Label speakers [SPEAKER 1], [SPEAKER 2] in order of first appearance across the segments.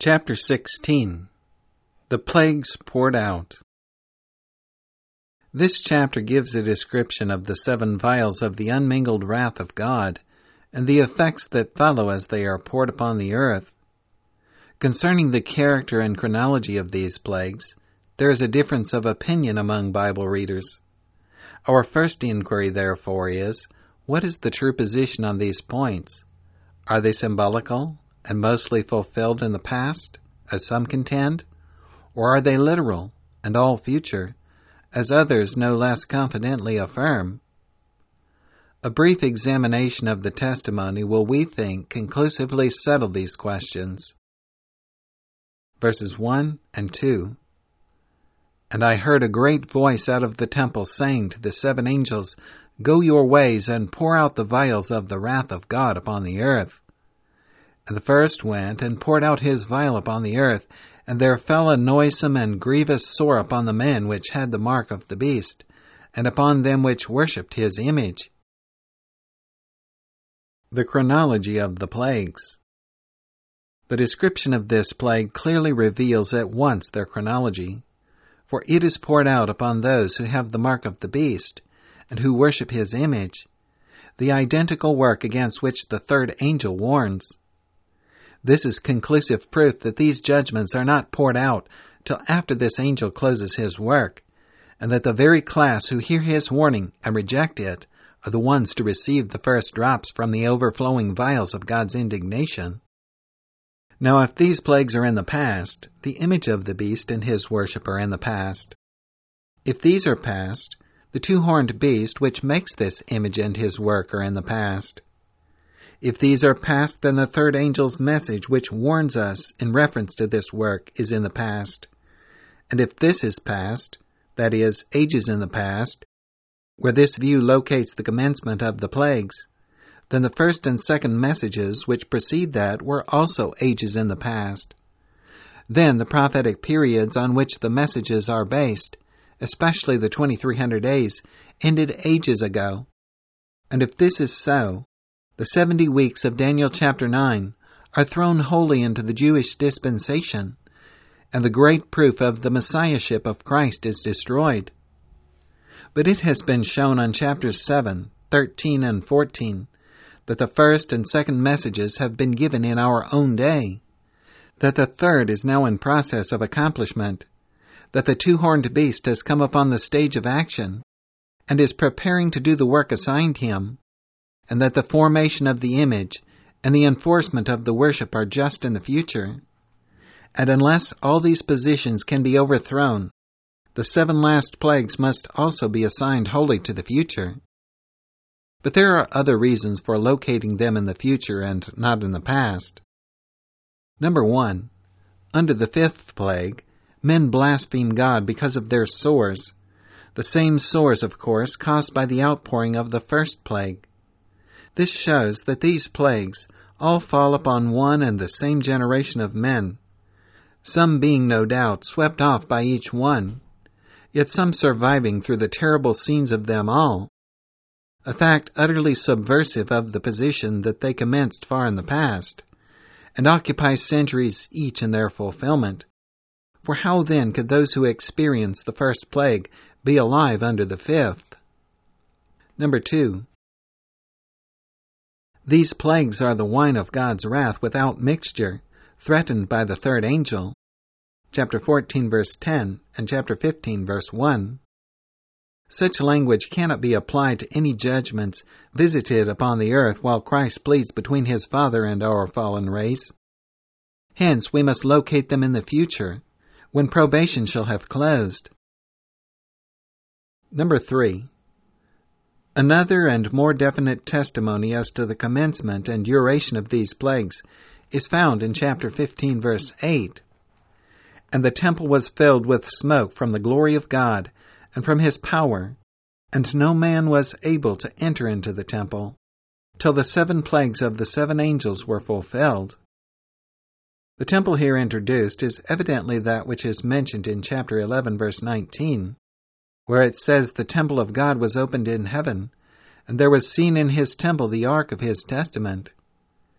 [SPEAKER 1] Chapter 16. The Plagues Poured Out. This chapter gives a description of the 7 vials of the unmingled wrath of God, and the effects that follow as they are poured upon the earth. Concerning the character and chronology of these plagues, there is a difference of opinion among Bible readers. Our first inquiry, therefore, is, what is the true position on these points? Are they symbolical and mostly fulfilled in the past, as some contend? Or are they literal and all future, as others no less confidently affirm? A brief examination of the testimony will, we think, conclusively settle these questions. Verses 1 and 2. And I heard a great voice out of the temple saying to the 7 angels, Go your ways and pour out the vials of the wrath of God upon the earth. And the first went and poured out his vial upon the earth, and there fell a noisome and grievous sore upon the men which had the mark of the beast, and upon them which worshipped his image. The chronology of the plagues. The description of this plague clearly reveals at once their chronology, for it is poured out upon those who have the mark of the beast, and who worship his image, the identical work against which the 3rd angel warns. This is conclusive proof that these judgments are not poured out till after this angel closes his work, and that the very class who hear his warning and reject it are the ones to receive the first drops from the overflowing vials of God's indignation. Now, if these plagues are in the past, the image of the beast and his worship are in the past. If these are past, the 2-horned beast which makes this image and his work are in the past. If these are past, then the 3rd angel's message which warns us in reference to this work is in the past. And if this is past, that is, ages in the past, where this view locates the commencement of the plagues, then the 1st and 2nd messages which precede that were also ages in the past. Then the prophetic periods on which the messages are based, especially the 2300 days, ended ages ago. And if this is so, the 70 weeks of Daniel chapter 9 are thrown wholly into the Jewish dispensation, and the great proof of the Messiahship of Christ is destroyed. But it has been shown on chapters 7, 13, and 14 that the 1st and 2nd messages have been given in our own day, that the 3rd is now in process of accomplishment, that the 2-horned beast has come upon the stage of action and is preparing to do the work assigned him, and that the formation of the image and the enforcement of the worship are just in the future. And unless all these positions can be overthrown, the 7 last plagues must also be assigned wholly to the future. But there are other reasons for locating them in the future and not in the past. Number 1. Under the 5th plague, men blaspheme God because of their sores, the same sores, of course, caused by the outpouring of the 1st plague. This shows that these plagues all fall upon one and the same generation of men, some being, no doubt, swept off by each one, yet some surviving through the terrible scenes of them all, a fact utterly subversive of the position that they commenced far in the past, and occupy centuries each in their fulfillment. For how then could those who experienced the 1st plague be alive under the 5th? Number 2. These plagues are the wine of God's wrath without mixture, threatened by the 3rd angel. Chapter 14, verse 10, and chapter 15, verse 1. Such language cannot be applied to any judgments visited upon the earth while Christ pleads between his Father and our fallen race. Hence, we must locate them in the future, when probation shall have closed. Number 3. Another and more definite testimony as to the commencement and duration of these plagues is found in chapter 15, verse 8. And the temple was filled with smoke from the glory of God and from his power, and no man was able to enter into the temple, till the 7 plagues of the 7 angels were fulfilled. The temple here introduced is evidently that which is mentioned in chapter 11, verse 19, where it says the temple of God was opened in heaven, and there was seen in his temple the ark of his testament.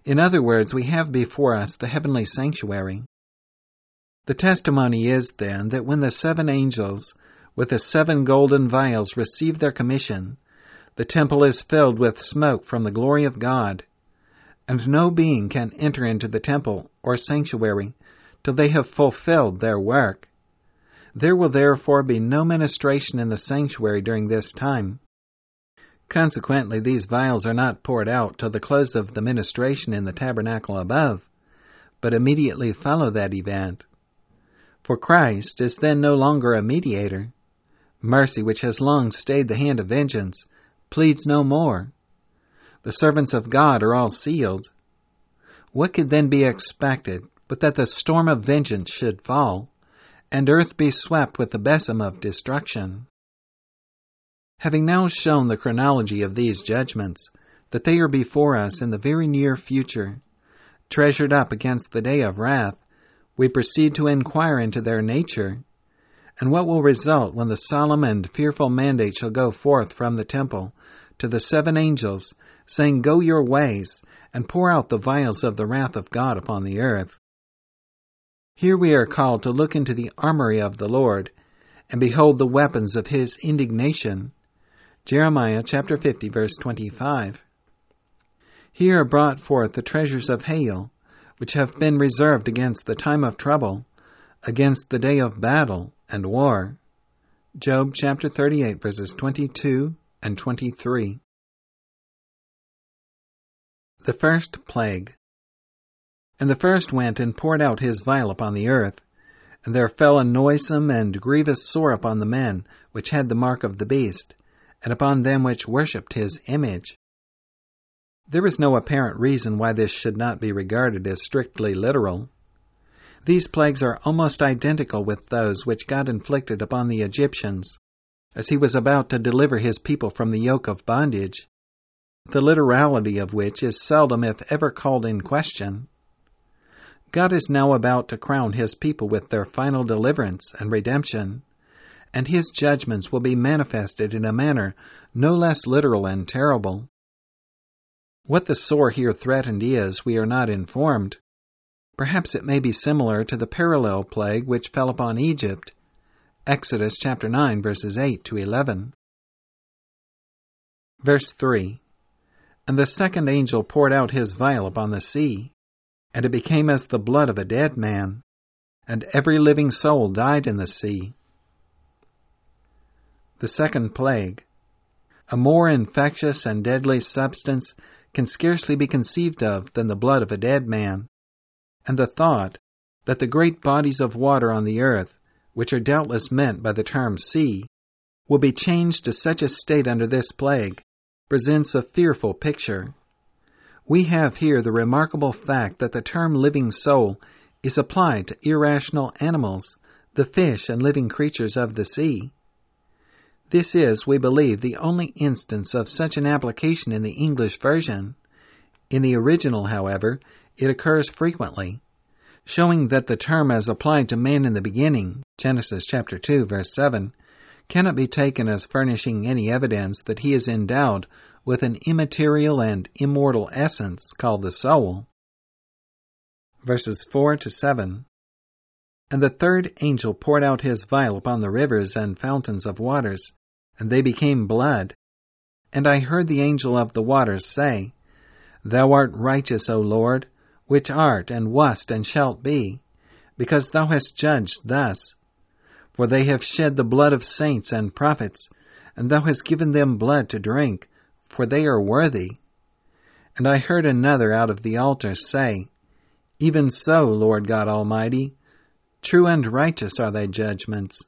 [SPEAKER 1] In other words, we have before us the heavenly sanctuary. The testimony is, then, that when the 7 angels with the 7 golden vials receive their commission, the temple is filled with smoke from the glory of God, and no being can enter into the temple or sanctuary till they have fulfilled their work. There will therefore be no ministration in the sanctuary during this time. Consequently, these vials are not poured out till the close of the ministration in the tabernacle above, but immediately follow that event. For Christ is then no longer a mediator. Mercy, which has long stayed the hand of vengeance, pleads no more. The servants of God are all sealed. What could then be expected but that the storm of vengeance should fall, and earth be swept with the besom of destruction? Having now shown the chronology of these judgments, that they are before us in the very near future, treasured up against the day of wrath, we proceed to inquire into their nature, and what will result when the solemn and fearful mandate shall go forth from the temple to the 7 angels, saying, "Go your ways, and pour out the vials of the wrath of God upon the earth." Here we are called to look into the armory of the Lord, and behold the weapons of his indignation. Jeremiah chapter 50, verse 25. Here are brought forth the treasures of hail, which have been reserved against the time of trouble, against the day of battle and war. Job chapter 38, verses 22 and 23. The first plague. And the first went and poured out his vial upon the earth, and there fell a noisome and grievous sore upon the men which had the mark of the beast, and upon them which worshipped his image. There is no apparent reason why this should not be regarded as strictly literal. These plagues are almost identical with those which God inflicted upon the Egyptians, as he was about to deliver his people from the yoke of bondage, the literality of which is seldom if ever called in question. God is now about to crown his people with their final deliverance and redemption, and his judgments will be manifested in a manner no less literal and terrible. What the sore here threatened is, we are not informed. Perhaps it may be similar to the parallel plague which fell upon Egypt, Exodus chapter 9, verses 8 to 11. Verse 3. And the second angel poured out his vial upon the sea, and it became as the blood of a dead man, and every living soul died in the sea. The second plague. A more infectious and deadly substance can scarcely be conceived of than the blood of a dead man, and the thought that the great bodies of water on the earth, which are doubtless meant by the term sea, will be changed to such a state under this plague, presents a fearful picture. We have here the remarkable fact that the term living soul is applied to irrational animals, the fish and living creatures of the sea. This is, we believe, the only instance of such an application in the English version. In the original, however, it occurs frequently, showing that the term as applied to man in the beginning, Genesis chapter 2, verse 7, cannot be taken as furnishing any evidence that he is endowed with an immaterial and immortal essence called the soul. Verses 4 to 7. And the third angel poured out his vial upon the rivers and fountains of waters, and they became blood. And I heard the angel of the waters say, Thou art righteous, O Lord, which art, and wast, and shalt be, because thou hast judged thus. For they have shed the blood of saints and prophets, and thou hast given them blood to drink, for they are worthy. And I heard another out of the altar say, Even so, Lord God Almighty, true and righteous are thy judgments.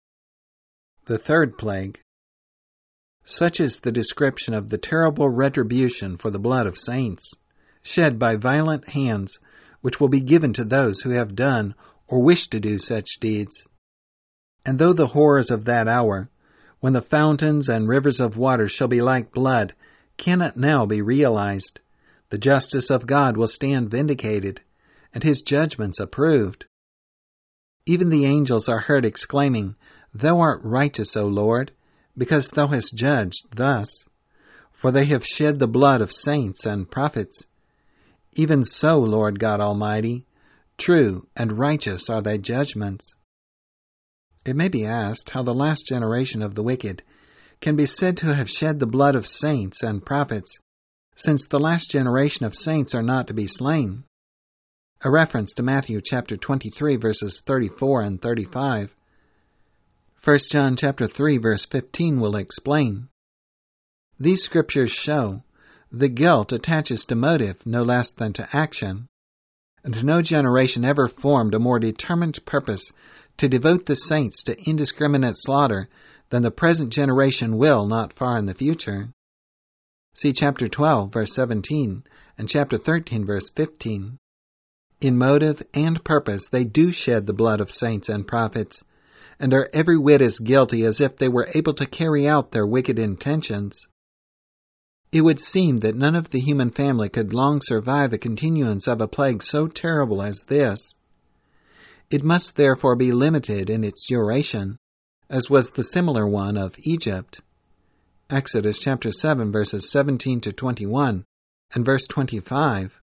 [SPEAKER 1] The third plague. Such is the description of the terrible retribution for the blood of saints, shed by violent hands, which will be given to those who have done or wish to do such deeds. And though the horrors of that hour, when the fountains and rivers of water shall be like blood, cannot now be realized, the justice of God will stand vindicated, and his judgments approved. Even the angels are heard exclaiming, Thou art righteous, O Lord, because thou hast judged thus. For they have shed the blood of saints and prophets. Even so, Lord God Almighty, true and righteous are thy judgments. It may be asked how the last generation of the wicked can be said to have shed the blood of saints and prophets, since the last generation of saints are not to be slain. A reference to Matthew chapter 23 verses 34 and 35. 1 John chapter 3 verse 15 will explain. These scriptures show the guilt attaches to motive no less than to action, and no generation ever formed a more determined purpose to devote the saints to indiscriminate slaughter than the present generation will not far in the future. See chapter 12 verse 17 and chapter 13 verse 15. In motive and purpose they do shed the blood of saints and prophets, and are every whit as guilty as if they were able to carry out their wicked intentions. It would seem that none of the human family could long survive a continuance of a plague so terrible as this. It must therefore be limited in its duration, as was the similar one of Egypt. Exodus chapter 7 verses 17 to 21 and verse 25.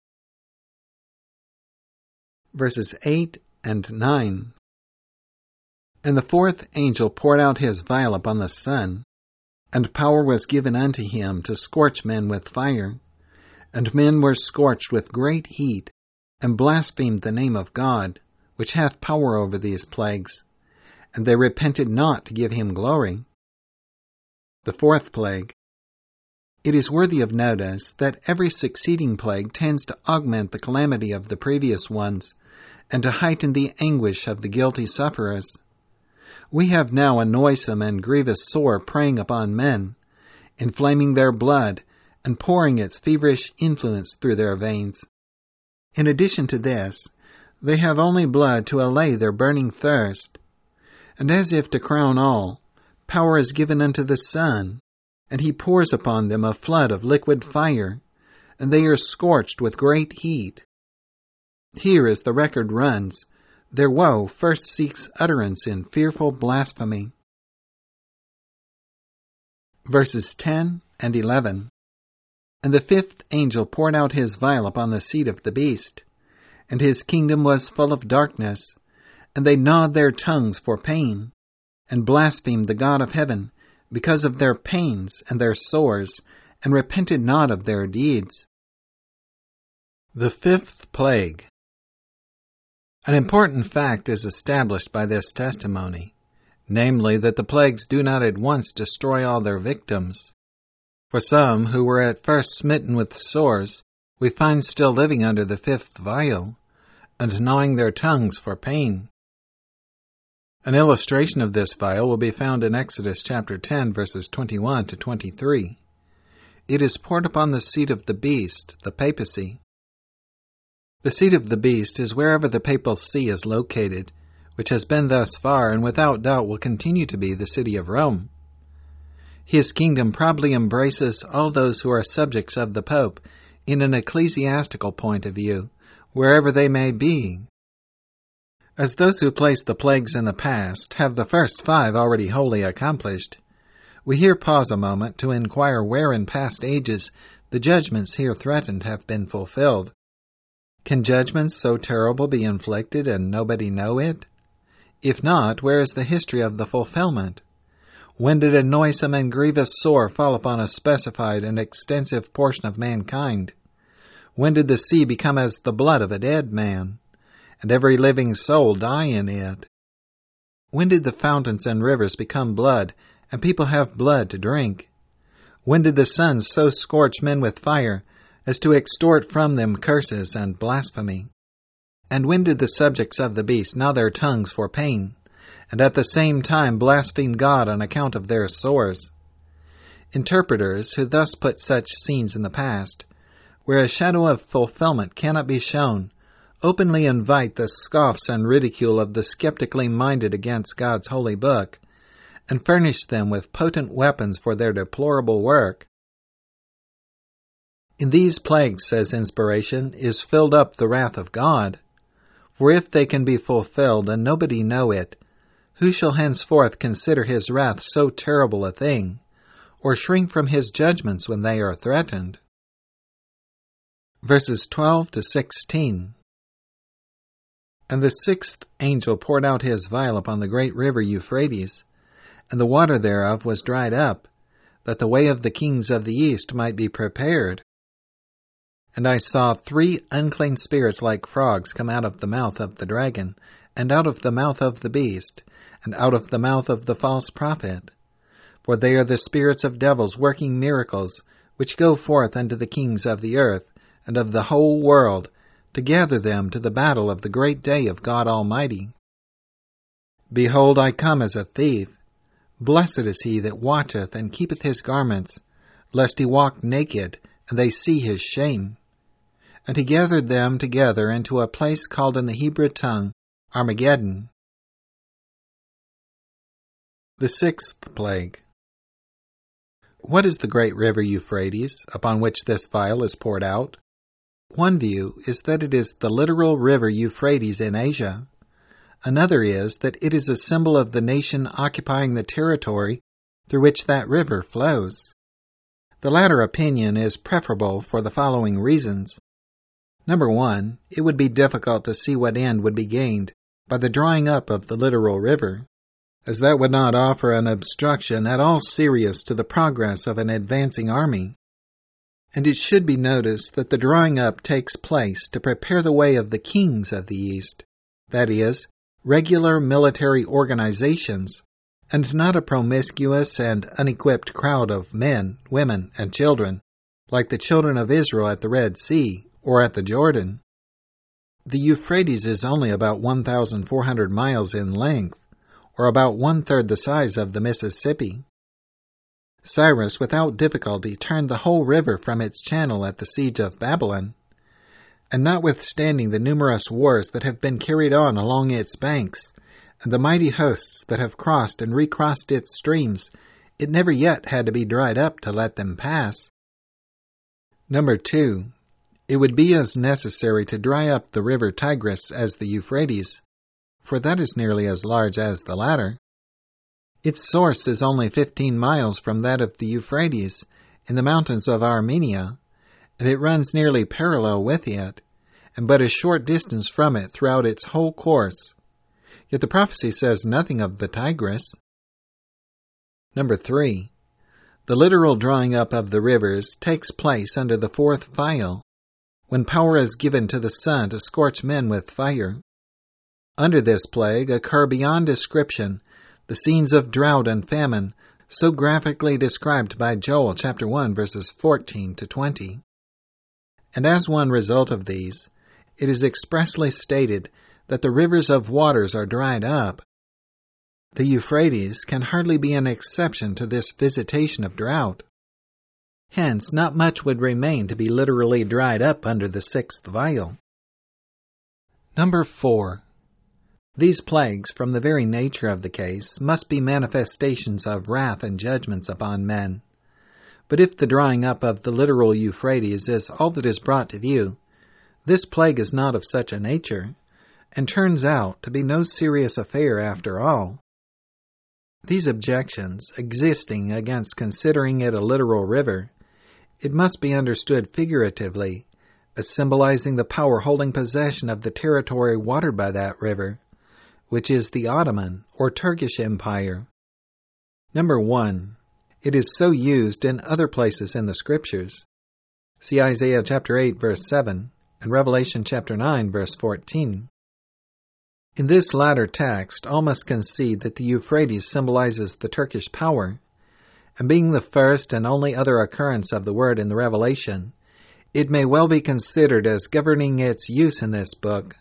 [SPEAKER 1] Verses 8 and 9. And the fourth angel poured out his vial upon the sun, and power was given unto him to scorch men with fire. And men were scorched with great heat, and blasphemed the name of God, which hath power over these plagues. And they repented not to give him glory. The fourth plague. It is worthy of notice that every succeeding plague tends to augment the calamity of the previous ones, and to heighten the anguish of the guilty sufferers. We have now a noisome and grievous sore preying upon men, inflaming their blood and pouring its feverish influence through their veins. In addition to this, they have only blood to allay their burning thirst. And as if to crown all, power is given unto the sun, and he pours upon them a flood of liquid fire, and they are scorched with great heat. Here, as the record runs, their woe first seeks utterance in fearful blasphemy. Verses 10 and 11. And the fifth angel poured out his vial upon the seat of the beast, and his kingdom was full of darkness, and they gnawed their tongues for pain, and blasphemed the God of heaven, because of their pains and their sores, and repented not of their deeds. The fifth plague. An important fact is established by this testimony, namely that the plagues do not at once destroy all their victims. For some who were at first smitten with sores, we find still living under the fifth vial, and gnawing their tongues for pain. An illustration of this vial will be found in Exodus chapter 10, verses 21 to 23. It is poured upon the seat of the beast, the papacy. The seat of the beast is wherever the papal see is located, which has been thus far and without doubt will continue to be the city of Rome. His kingdom probably embraces all those who are subjects of the Pope in an ecclesiastical point of view, wherever they may be. As those who placed the plagues in the past have the first 5 already wholly accomplished, we here pause a moment to inquire where in past ages the judgments here threatened have been fulfilled. Can judgments so terrible be inflicted and nobody know it? If not, where is the history of the fulfillment? When did a noisome and grievous sore fall upon a specified and extensive portion of mankind? When did the sea become as the blood of a dead man, and every living soul die in it? When did the fountains and rivers become blood, and people have blood to drink? When did the sun so scorch men with fire, as to extort from them curses and blasphemy? And when did the subjects of the beast gnaw their tongues for pain, and at the same time blaspheme God on account of their sores? Interpreters, who thus put such scenes in the past, where a shadow of fulfillment cannot be shown, openly invite the scoffs and ridicule of the skeptically minded against God's holy book, and furnish them with potent weapons for their deplorable work. In these plagues, says inspiration, is filled up the wrath of God. For if they can be fulfilled and nobody know it, who shall henceforth consider his wrath so terrible a thing, or shrink from his judgments when they are threatened? verses 12 to 16. And the sixth angel poured out his vial upon the great river Euphrates, and the water thereof was dried up, that the way of the kings of the east might be prepared. And I saw 3 unclean spirits like frogs come out of the mouth of the dragon, and out of the mouth of the beast, and out of the mouth of the false prophet. For they are the spirits of devils working miracles, which go forth unto the kings of the earth, and of the whole world, to gather them to the battle of the great day of God Almighty. Behold, I come as a thief. Blessed is he that watcheth and keepeth his garments, lest he walk naked, and they see his shame. And he gathered them together into a place called in the Hebrew tongue Armageddon. The sixth plague. What is the great river Euphrates, upon which this vial is poured out? One view is that it is the literal river Euphrates in Asia. Another is that it is a symbol of the nation occupying the territory through which that river flows. The latter opinion is preferable for the following reasons. Number 1, it would be difficult to see what end would be gained by the drawing up of the literal river, as that would not offer an obstruction at all serious to the progress of an advancing army. And it should be noticed that the drawing up takes place to prepare the way of the kings of the East, that is, regular military organizations, and not a promiscuous and unequipped crowd of men, women, and children, like the children of Israel at the Red Sea or at the Jordan. The Euphrates is only about 1,400 miles in length, or about 1/3 the size of the Mississippi. Cyrus without difficulty turned the whole river from its channel at the siege of Babylon, and notwithstanding the numerous wars that have been carried on along its banks, and the mighty hosts that have crossed and recrossed its streams, it never yet had to be dried up to let them pass. Number 2, it would be as necessary to dry up the river Tigris as the Euphrates, for that is nearly as large as the latter. Its source is only 15 miles from that of the Euphrates, in the mountains of Armenia, and it runs nearly parallel with it, and but a short distance from it throughout its whole course. Yet the prophecy says nothing of the Tigris. Number 3, the literal drawing up of the rivers takes place under the 4th vial, when power is given to the sun to scorch men with fire. Under this plague occur beyond description the scenes of drought and famine so graphically described by Joel chapter 1 verses 14 to 20. And as one result of these, it is expressly stated that the rivers of waters are dried up. The Euphrates can hardly be an exception to this visitation of drought. Hence, not much would remain to be literally dried up under the 6th vial. Number 4. These plagues, from the very nature of the case, must be manifestations of wrath and judgments upon men. But if the drawing up of the literal Euphrates is all that is brought to view, this plague is not of such a nature, and turns out to be no serious affair after all. These objections, existing against considering it a literal river, it must be understood figuratively, as symbolizing the power holding possession of the territory watered by that river, which is the Ottoman or Turkish Empire. Number 1, it is so used in other places in the Scriptures. See Isaiah chapter 8 verse 7 and Revelation chapter 9 verse 14. In this latter text, all must concede that the Euphrates symbolizes the Turkish power, and being the first and only other occurrence of the word in the Revelation, it may well be considered as governing its use in this book.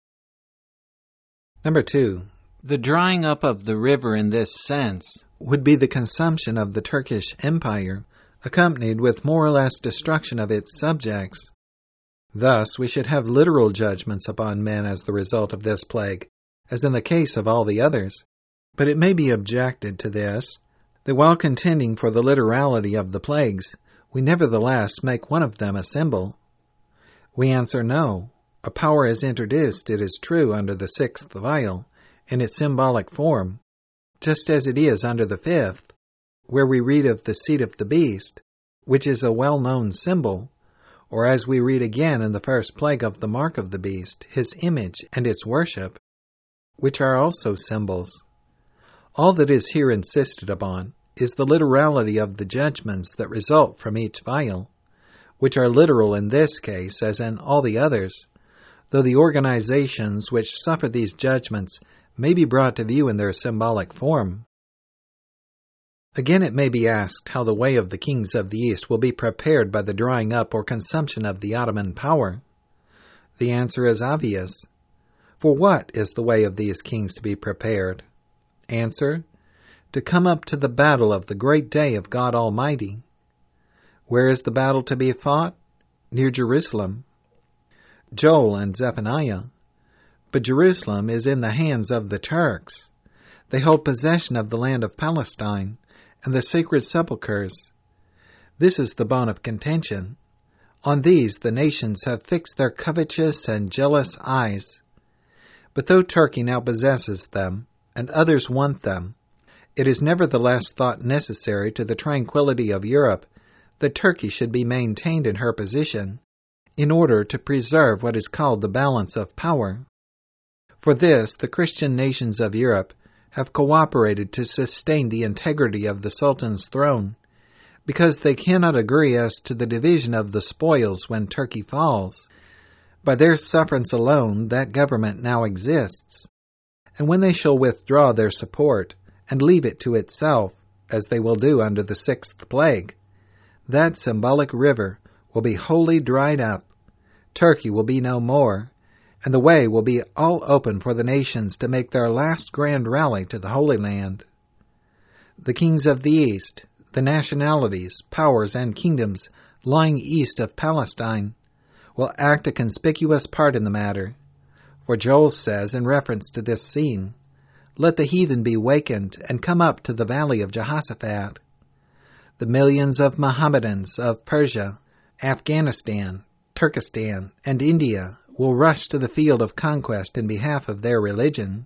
[SPEAKER 1] Number 2, the drying up of the river in this sense would be the consumption of the Turkish Empire, accompanied with more or less destruction of its subjects. Thus, we should have literal judgments upon men as the result of this plague, as in the case of all the others. But it may be objected to this, that while contending for the literality of the plagues, we nevertheless make one of them a symbol. We answer no. A power is introduced, it is true, under the 6th vial, in its symbolic form, just as it is under the 5th, where we read of the seed of the beast, which is a well-known symbol, or as we read again in the first plague of the mark of the beast, his image and its worship, which are also symbols. All that is here insisted upon is the literality of the judgments that result from each vial, which are literal in this case as in all the others, though the organizations which suffer these judgments may be brought to view in their symbolic form. Again, it may be asked how the way of the kings of the East will be prepared by the drying up or consumption of the Ottoman power. The answer is obvious. For what is the way of these kings to be prepared? Answer: to come up to the battle of the great day of God Almighty. Where is the battle to be fought? Near Jerusalem. Joel and Zephaniah. But Jerusalem is in the hands of the Turks. They hold possession of the land of Palestine and the sacred sepulchres. This is the bone of contention. On these the nations have fixed their covetous and jealous eyes. But though Turkey now possesses them, and others want them, it is nevertheless thought necessary to the tranquility of Europe that Turkey should be maintained in her position, in order to preserve what is called the balance of power. For this, the Christian nations of Europe have cooperated to sustain the integrity of the Sultan's throne, because they cannot agree as to the division of the spoils when Turkey falls. By their sufferance alone that government now exists, and when they shall withdraw their support and leave it to itself, as they will do under the 6th plague, that symbolic river will be wholly dried up, Turkey will be no more, and the way will be all open for the nations to make their last grand rally to the Holy Land. The kings of the East, the nationalities, powers, and kingdoms lying east of Palestine, will act a conspicuous part in the matter. For Joel says in reference to this scene, "Let the heathen be wakened and come up to the valley of Jehoshaphat." The millions of Mohammedans of Persia, Afghanistan, Turkestan, and India will rush to the field of conquest in behalf of their religion.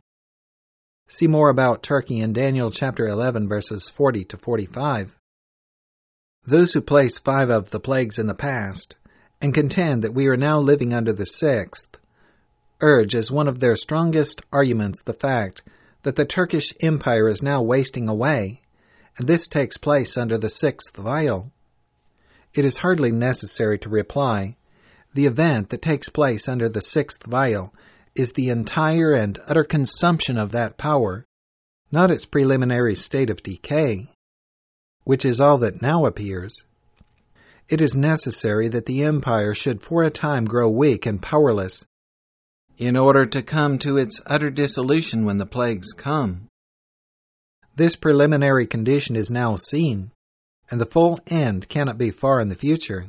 [SPEAKER 1] See more about Turkey in Daniel chapter 11, verses 40 to 45. Those who place 5 of the plagues in the past and contend that we are now living under the 6th, urge as one of their strongest arguments the fact that the Turkish Empire is now wasting away, and this takes place under the 6th vial. It is hardly necessary to reply, the event that takes place under the 6th vial is the entire and utter consumption of that power, not its preliminary state of decay, which is all that now appears. It is necessary that the empire should for a time grow weak and powerless, in order to come to its utter dissolution when the plagues come. This preliminary condition is now seen, and the full end cannot be far in the future.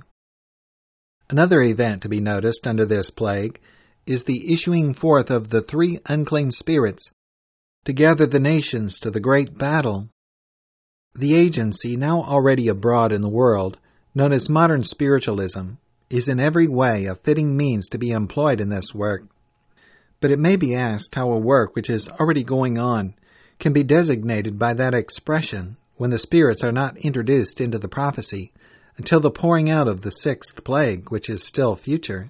[SPEAKER 1] Another event to be noticed under this plague is the issuing forth of the 3 unclean spirits to gather the nations to the great battle. The agency now already abroad in the world, known as modern spiritualism, is in every way a fitting means to be employed in this work. But it may be asked how a work which is already going on can be designated by that expression when the spirits are not introduced into the prophecy until the pouring out of the 6th plague, which is still future.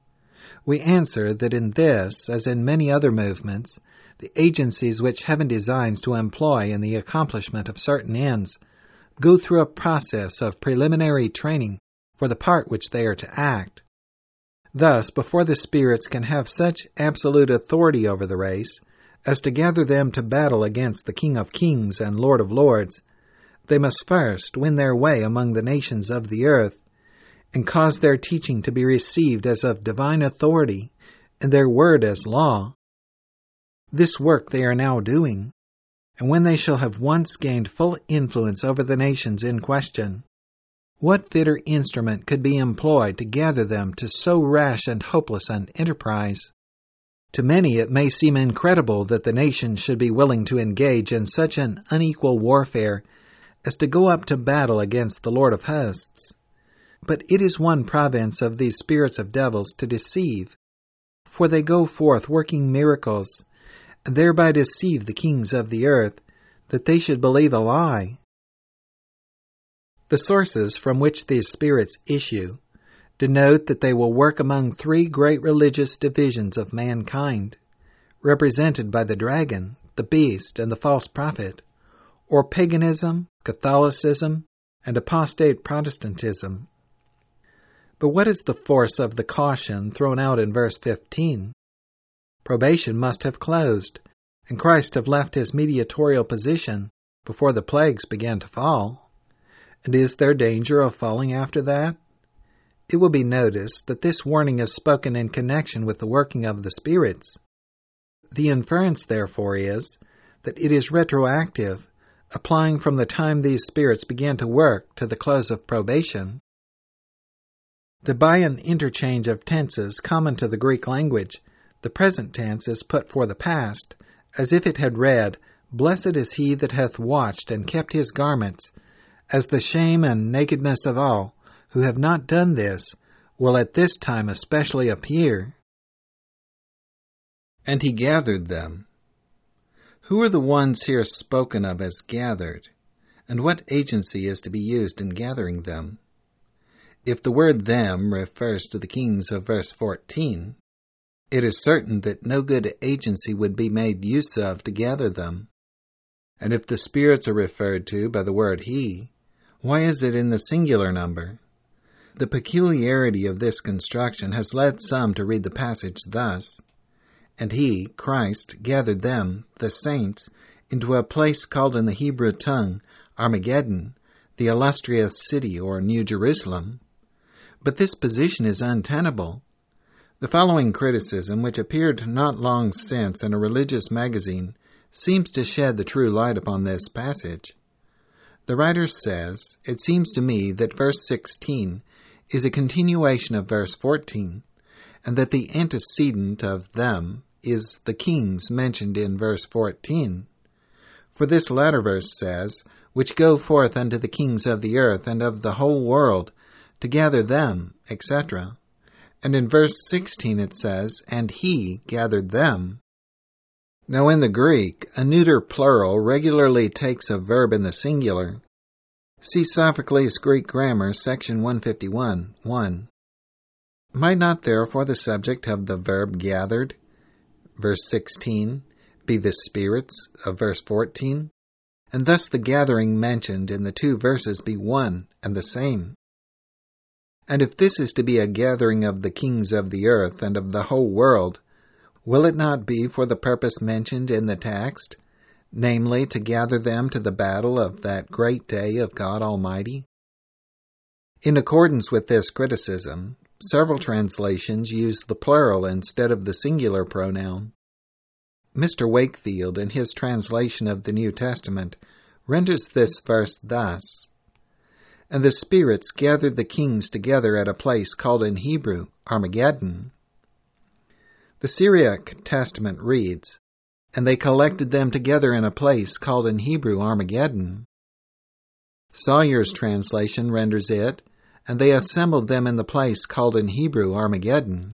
[SPEAKER 1] We answer that in this, as in many other movements, the agencies which heaven designs to employ in the accomplishment of certain ends go through a process of preliminary training for the part which they are to act. Thus, before the spirits can have such absolute authority over the race as to gather them to battle against the King of Kings and Lord of Lords, they must first win their way among the nations of the earth and cause their teaching to be received as of divine authority and their word as law. This work they are now doing, and when they shall have once gained full influence over the nations in question, what fitter instrument could be employed to gather them to so rash and hopeless an enterprise? To many it may seem incredible that the nation should be willing to engage in such an unequal warfare as to go up to battle against the Lord of hosts. But it is one province of these spirits of devils to deceive, for they go forth working miracles, and thereby deceive the kings of the earth, that they should believe a lie. The sources from which these spirits issue denote that they will work among three great religious divisions of mankind, represented by the dragon, the beast, and the false prophet, or paganism, Catholicism, and apostate Protestantism. But what is the force of the caution thrown out in verse 15? Probation must have closed, and Christ have left his mediatorial position before the plagues began to fall. And is there danger of falling after that? It will be noticed that this warning is spoken in connection with the working of the spirits. The inference, therefore, is that it is retroactive, applying from the time these spirits began to work to the close of probation. The by an interchange of tenses common to the Greek language, the present tense is put for the past, as if it had read, "Blessed is he that hath watched and kept his garments, as the shame and nakedness of all who have not done this will at this time especially appear." And he gathered them. Who are the ones here spoken of as gathered, and what agency is to be used in gathering them? If the word them refers to the kings of verse 14, it is certain that no good agency would be made use of to gather them. And if the spirits are referred to by the word he, why is it in the singular number? The peculiarity of this construction has led some to read the passage thus: "And he, Christ, gathered them, the saints, into a place called in the Hebrew tongue Armageddon, the illustrious city or New Jerusalem." But this position is untenable. The following criticism, which appeared not long since in a religious magazine, seems to shed the true light upon this passage. The writer says, "It seems to me that verse 16 is a continuation of verse 14, and that the antecedent of them is the kings mentioned in verse 14. For this latter verse says, 'Which go forth unto the kings of the earth and of the whole world, to gather them,' etc. And in verse 16 it says, 'And he gathered them.' Now in the Greek, a neuter plural regularly takes a verb in the singular. See Sophocles' Greek Grammar, section 151, 1. Might not therefore the subject of the verb gathered, verse 16, be the spirits of verse 14, and thus the gathering mentioned in the two verses be one and the same? And if this is to be a gathering of the kings of the earth and of the whole world, will it not be for the purpose mentioned in the text, namely, to gather them to the battle of that great day of God Almighty? In accordance with this criticism, several translations use the plural instead of the singular pronoun. Mr. Wakefield, in his translation of the New Testament, renders this verse thus: "And the spirits gathered the kings together at a place called in Hebrew Armageddon." The Syriac Testament reads, "And they collected them together in a place called in Hebrew Armageddon." Sawyer's translation renders it, "And they assembled them in the place called in Hebrew Armageddon."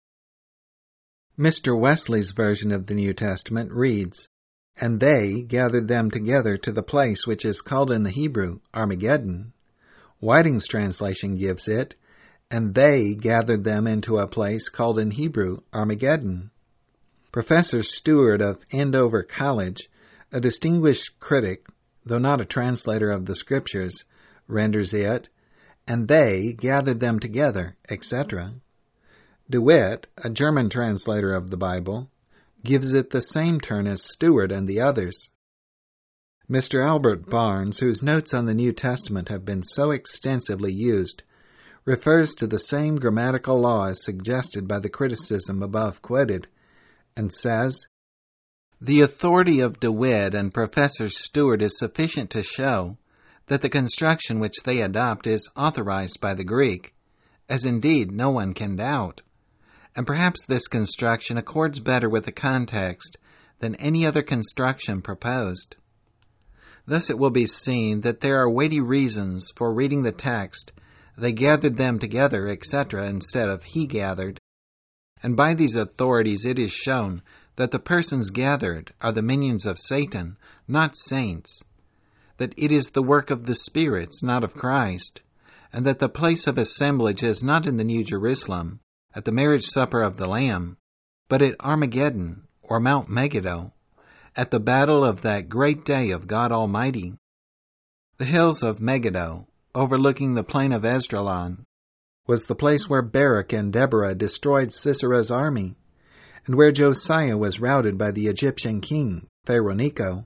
[SPEAKER 1] Mr. Wesley's version of the New Testament reads, "And they gathered them together to the place which is called in the Hebrew Armageddon." Whiting's translation gives it, "And they gathered them into a place called in Hebrew Armageddon." Professor Stewart of Andover College, a distinguished critic, though not a translator of the Scriptures, renders it, "And they gathered them together," etc. DeWitt, a German translator of the Bible, gives it the same turn as Stewart and the others. Mr. Albert Barnes, whose notes on the New Testament have been so extensively used, refers to the same grammatical law as suggested by the criticism above quoted, and says, "The authority of DeWitt and Professor Stewart is sufficient to show that the construction which they adopt is authorized by the Greek, as indeed no one can doubt, and perhaps this construction accords better with the context than any other construction proposed. Thus it will be seen that there are weighty reasons for reading the text, 'They gathered them together,' etc., instead of 'he gathered.' And by these authorities it is shown that the persons gathered are the minions of Satan, not saints, that it is the work of the spirits, not of Christ, and that the place of assemblage is not in the New Jerusalem, at the marriage supper of the Lamb, but at Armageddon, or Mount Megiddo, at the battle of that great day of God Almighty. The hills of Megiddo, overlooking the plain of Esdraelon, was the place where Barak and Deborah destroyed Sisera's army, and where Josiah was routed by the Egyptian king, Pharaoh Necho.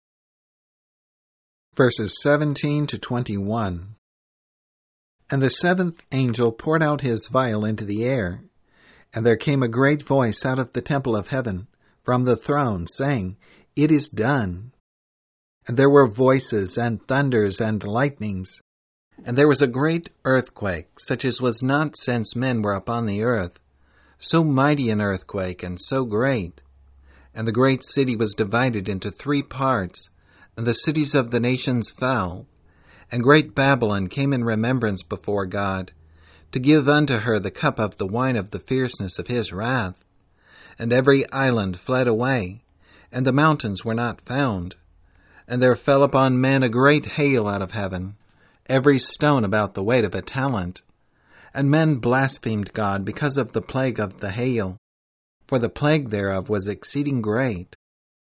[SPEAKER 1] Verses 17 to 21. And the seventh angel poured out his vial into the air, and there came a great voice out of the temple of heaven, from the throne, saying, It is done. And there were voices, and thunders, and lightnings. And there was a great earthquake, such as was not since men were upon the earth, so mighty an earthquake, and so great. And the great city was divided into 3 parts, and the cities of the nations fell. And great Babylon came in remembrance before God, to give unto her the cup of the wine of the fierceness of his wrath. And every island fled away, and the mountains were not found. And there fell upon men a great hail out of heaven, every stone about the weight of a talent. And men blasphemed God because of the plague of the hail, for the plague thereof was exceeding great.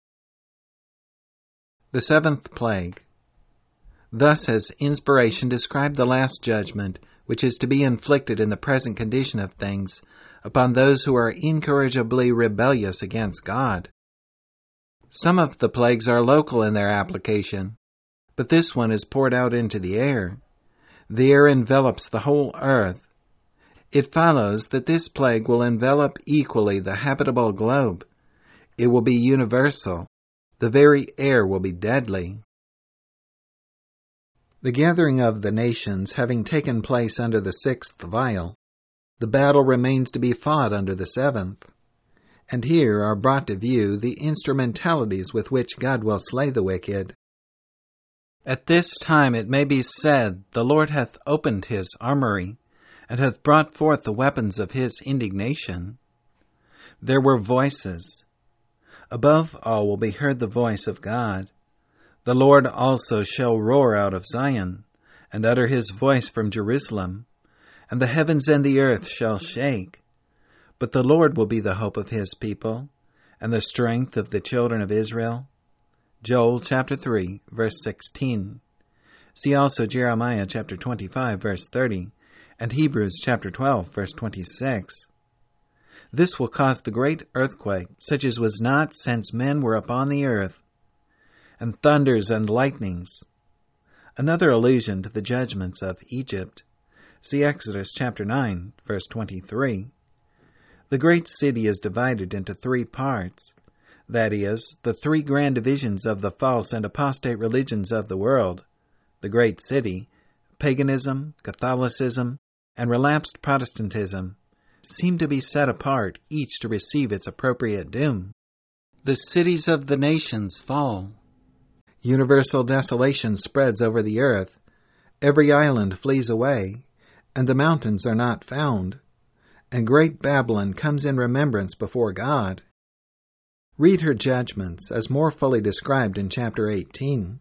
[SPEAKER 1] The 7th plague. Thus has inspiration described the last judgment, which is to be inflicted in the present condition of things upon those who are incorrigibly rebellious against God. Some of the plagues are local in their application, but this one is poured out into the air. The air envelops the whole earth. It follows that this plague will envelop equally the habitable globe. It will be universal. The very air will be deadly. The gathering of the nations having taken place under the 6th vial, the battle remains to be fought under the 7th. And here are brought to view the instrumentalities with which God will slay the wicked. At this time it may be said, The Lord hath opened his armory, and hath brought forth the weapons of his indignation. There were voices. Above all will be heard the voice of God. The Lord also shall roar out of Zion, and utter his voice from Jerusalem, and the heavens and the earth shall shake. But the Lord will be the hope of his people, and the strength of the children of Israel. Joel chapter 3, verse 16. See also Jeremiah chapter 25, verse 30, and Hebrews chapter 12, verse 26. This will cause the great earthquake, such as was not since men were upon the earth, and thunders and lightnings. Another allusion to the judgments of Egypt. See Exodus chapter 9, verse 23. The great city is divided into 3 parts, that is, the 3 grand divisions of the false and apostate religions of the world. The great city, paganism, Catholicism, and relapsed Protestantism, seem to be set apart, each to receive its appropriate doom. The cities of the nations fall. Universal desolation spreads over the earth. Every island flees away, and the mountains are not found. And great Babylon comes in remembrance before God. Read her judgments, as more fully described in chapter 18.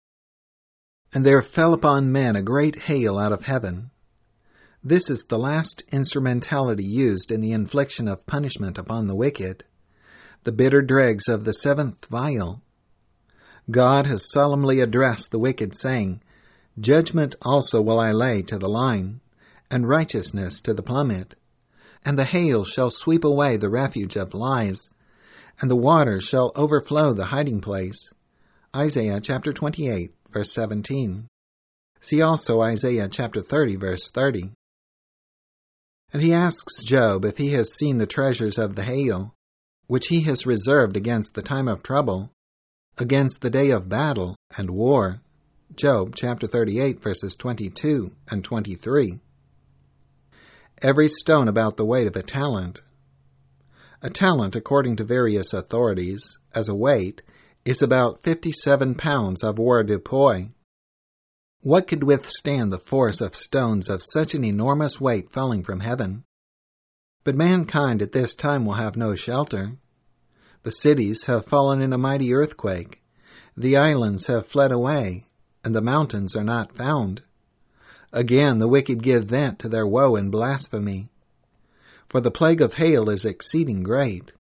[SPEAKER 1] And there fell upon men a great hail out of heaven. This is the last instrumentality used in the infliction of punishment upon the wicked, the bitter dregs of the 7th vial. God has solemnly addressed the wicked, saying, Judgment also will I lay to the line, and righteousness to the plummet. And the hail shall sweep away the refuge of lies, and the waters shall overflow the hiding place. Isaiah chapter 28, verse 17. See also Isaiah chapter 30, verse 30. And he asks Job if he has seen the treasures of the hail, which he has reserved against the time of trouble, against the day of battle and war. Job chapter 38, verses 22 and 23. Every stone about the weight of a talent. A talent, according to various authorities, as a weight, is about 57 pounds of avoirdupois. What could withstand the force of stones of such an enormous weight falling from heaven? But mankind at this time will have no shelter. The cities have fallen in a mighty earthquake. The islands have fled away, and the mountains are not found. Again the wicked give vent to their woe in blasphemy. For the plague of hail is exceeding great.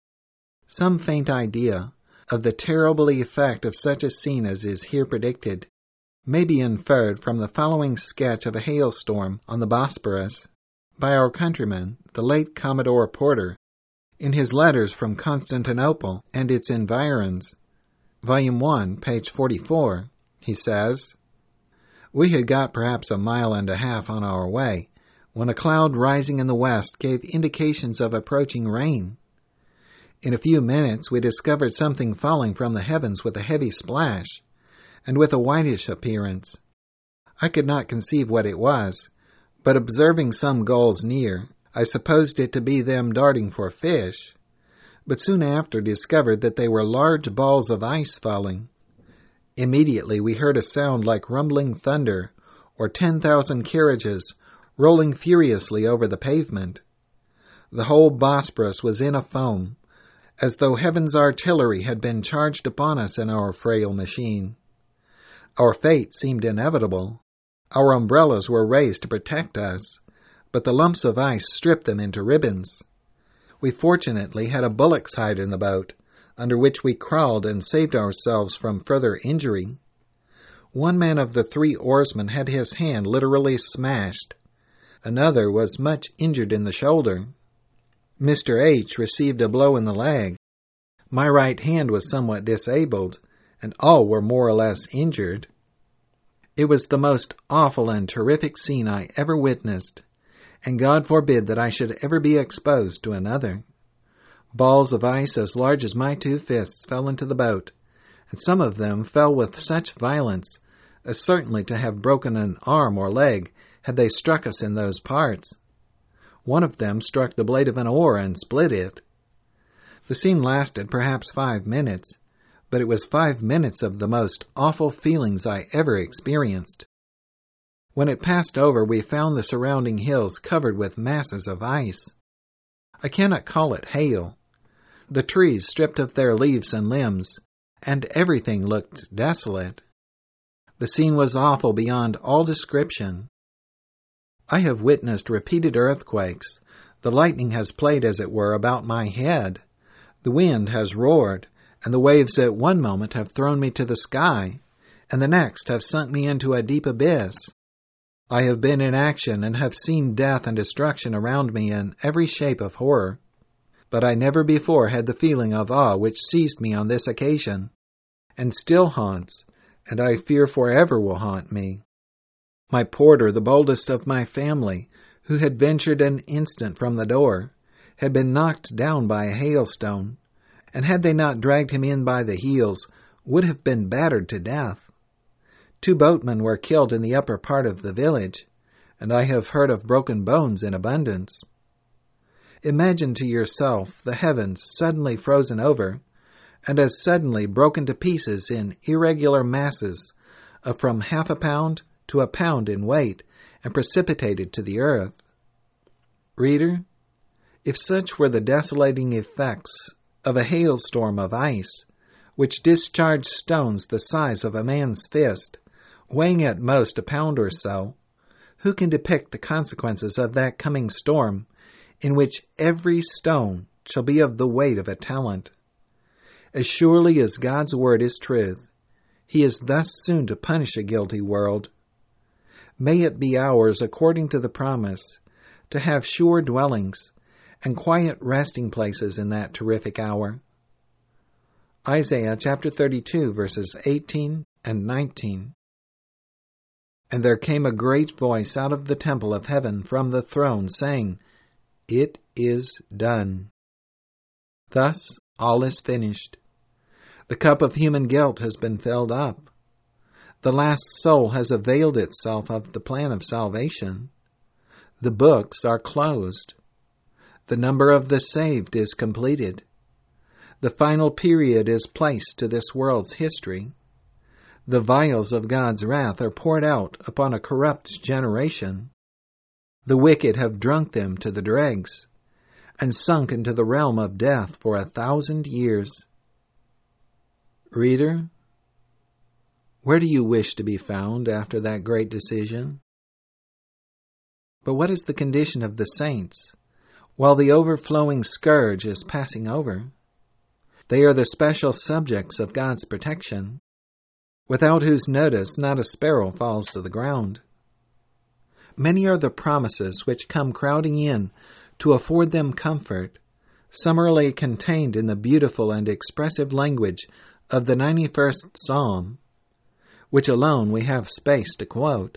[SPEAKER 1] Some faint idea of the terrible effect of such a scene as is here predicted may be inferred from the following sketch of a hailstorm on the Bosporus by our countryman, the late Commodore Porter, in his Letters from Constantinople and its Environs, Volume 1, page 44. He says, "We had got perhaps a mile and a half on our way, when a cloud rising in the west gave indications of approaching rain. In a few minutes we discovered something falling from the heavens with a heavy splash, and with a whitish appearance. I could not conceive what it was, but observing some gulls near, I supposed it to be them darting for fish, but soon after discovered that they were large balls of ice falling. Immediately we heard a sound like rumbling thunder, or 10,000 carriages rolling furiously over the pavement. The whole Bosporus was in a foam, as though heaven's artillery had been charged upon us in our frail machine. Our fate seemed inevitable. Our umbrellas were raised to protect us, but the lumps of ice stripped them into ribbons. We fortunately had a bullock's hide in the boat, under which we crawled and saved ourselves from further injury. One man of the 3 oarsmen had his hand literally smashed. Another was much injured in the shoulder. Mr. H. received a blow in the leg. My right hand was somewhat disabled, and all were more or less injured. It was the most awful and terrific scene I ever witnessed, and God forbid that I should ever be exposed to another. Balls of ice as large as my 2 fists fell into the boat, and some of them fell with such violence as certainly to have broken an arm or leg had they struck us in those parts. One of them struck the blade of an oar and split it. The scene lasted perhaps 5 minutes, but it was 5 minutes of the most awful feelings I ever experienced. When it passed over, we found the surrounding hills covered with masses of ice. I cannot call it hail. The trees stripped of their leaves and limbs, and everything looked desolate. The scene was awful beyond all description. I have witnessed repeated earthquakes. The lightning has played, as it were, about my head. The wind has roared, and the waves at one moment have thrown me to the sky, and the next have sunk me into a deep abyss. I have been in action and have seen death and destruction around me in every shape of horror. But I never before had the feeling of awe which seized me on this occasion, and still haunts, and I fear forever will haunt me. My porter, the boldest of my family, who had ventured an instant from the door, had been knocked down by a hailstone, and had they not dragged him in by the heels, would have been battered to death. 2 boatmen were killed in the upper part of the village, and I have heard of broken bones in abundance. Imagine to yourself the heavens suddenly frozen over, and as suddenly broken to pieces in irregular masses of from half a pound to a pound in weight, and precipitated to the earth. Reader, if such were the desolating effects of a hailstorm of ice, which discharged stones the size of a man's fist, weighing at most a pound or so, who can depict the consequences of that coming storm, in which every stone shall be of the weight of a talent? As surely as God's word is truth, He is thus soon to punish a guilty world. May it be ours, according to the promise, to have sure dwellings and quiet resting places in that terrific hour. Isaiah chapter 32, verses 18 and 19. And there came a great voice out of the temple of heaven from the throne, saying, It is done. Thus all is finished. The cup of human guilt has been filled up. The last soul has availed itself of the plan of salvation. The books are closed. The number of the saved is completed. The final period is placed to this world's history. The vials of God's wrath are poured out upon a corrupt generation. The wicked have drunk them to the dregs, and sunk into the realm of death for 1,000 years. Reader, where do you wish to be found after that great decision? But what is the condition of the saints while the overflowing scourge is passing over? They are the special subjects of God's protection, without whose notice not a sparrow falls to the ground. Many are the promises which come crowding in to afford them comfort, summarily contained in the beautiful and expressive language of the 91st Psalm, which alone we have space to quote.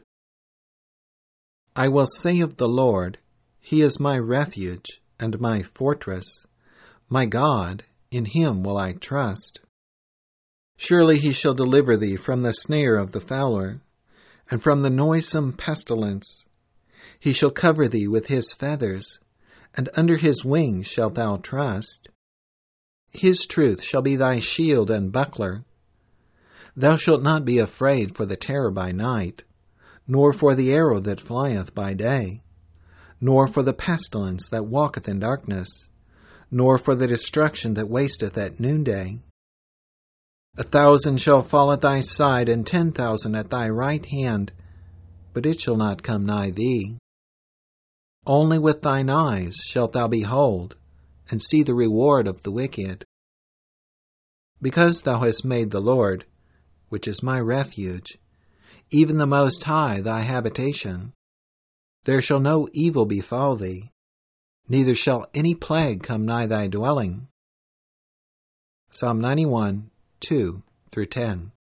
[SPEAKER 1] I will say of the Lord, He is my refuge and my fortress. My God, in Him will I trust. Surely He shall deliver thee from the snare of the fowler, and from the noisome pestilence. He shall cover thee with His feathers, and under His wings shalt thou trust. His truth shall be thy shield and buckler. Thou shalt not be afraid for the terror by night, nor for the arrow that flieth by day, nor for the pestilence that walketh in darkness, nor for the destruction that wasteth at noonday. 1,000 shall fall at thy side, and 10,000 at thy right hand, but it shall not come nigh thee. Only with thine eyes shalt thou behold, and see the reward of the wicked. Because thou hast made the Lord, which is my refuge, even the Most High thy habitation, there shall no evil befall thee, neither shall any plague come nigh thy dwelling. Psalm 91, 2-10.